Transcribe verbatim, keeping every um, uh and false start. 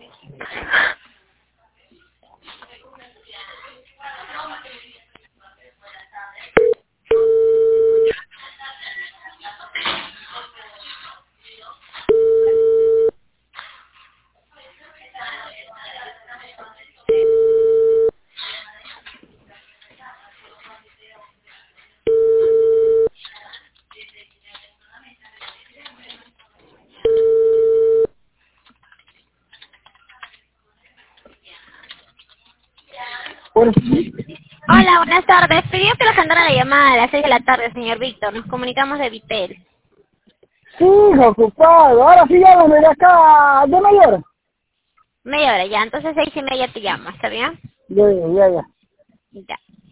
Bueno, Hola, buenas tardes. Pidió que la cantara la llamada a las seis de la tarde, señor Víctor. Nos comunicamos de Vitel. sí, ocupado. Ahora sí llámame de acá, de mayor. Media hora ya, entonces seis y media te llamo, ¿está bien? Ya, ya, ya. Ya.